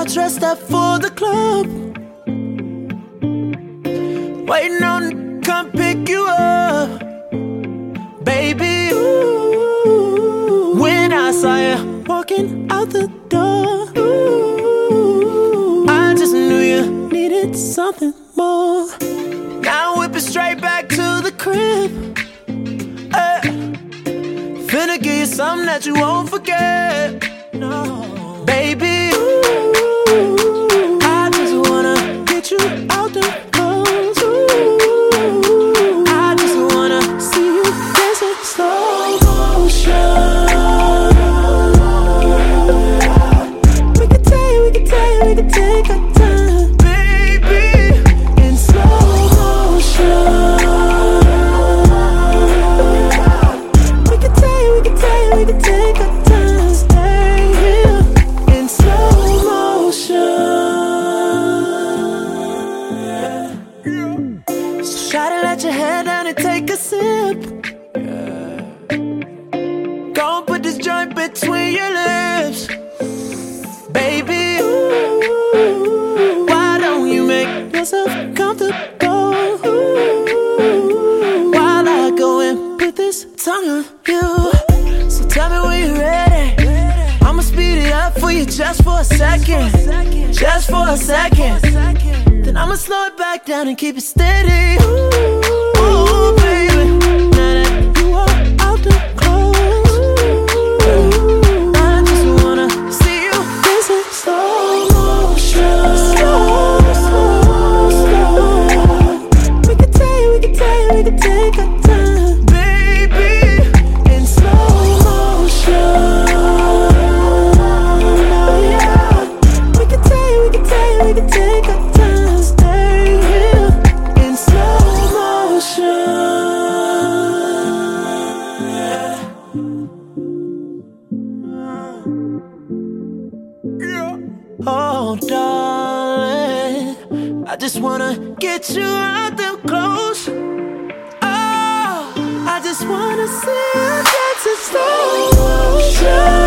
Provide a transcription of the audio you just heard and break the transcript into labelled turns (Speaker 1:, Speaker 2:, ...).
Speaker 1: dressed up for the club, waiting on to come pick you up. Baby, ooh, when I saw you walking out the door, ooh, I just knew you needed something more. Now I'm whipping straight back to the crib, finna give you something that you won't forget. No, baby, ooh, I just wanna get you out the clothes. Ooh, I just wanna see you dancing slow motion. We can take our time, baby, in slow motion. We can take our time, stay here in slow motion. So try to let your head down and take a sip. Go and put this joint between your lips. Baby, ooh, why don't you make yourself comfortable? Ooh, while I go and put this tongue on you. So tell me when you're ready. I'ma speed it up for you just for a second. Just for a second. Then I'ma slow it back down and keep it steady. Ooh, baby, now that you are out the clothes, I just wanna see you dancing slow motion. Slow. We can take our time, baby, in slow motion. Yeah. We can take our time, stay here in slow motion. Oh, darling, I just wanna get you out them clothes. Oh, I just wanna see you dancing slow motion.